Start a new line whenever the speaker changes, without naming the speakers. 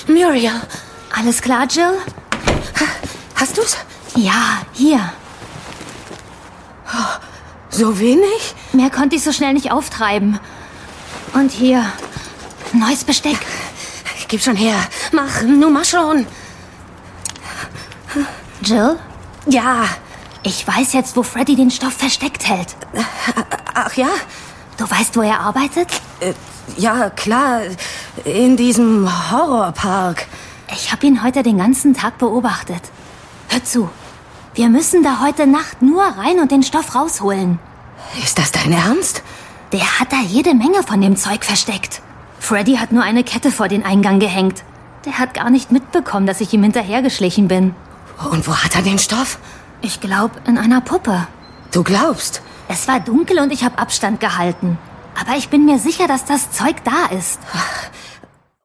Muriel.
Alles klar, Jill?
Hast du's?
Ja, hier.
Oh, so wenig?
Mehr konnte ich so schnell nicht auftreiben. Und hier, neues Besteck.
Gib schon her. Mach schon.
Jill?
Ja.
Ich weiß jetzt, wo Freddy den Stoff versteckt hält.
Ach ja?
Du weißt, wo er arbeitet?
Ja, klar. In diesem Horrorpark.
Ich habe ihn heute den ganzen Tag beobachtet. Hör zu. Wir müssen da heute Nacht nur rein und den Stoff rausholen.
Ist das dein Ernst?
Der hat da jede Menge von dem Zeug versteckt. Freddy hat nur eine Kette vor den Eingang gehängt. Der hat gar nicht mitbekommen, dass ich ihm hinterhergeschlichen bin.
Und wo hat er den Stoff?
Ich glaube, in einer Puppe.
Du glaubst?
Es war dunkel und ich habe Abstand gehalten. Aber ich bin mir sicher, dass das Zeug da ist.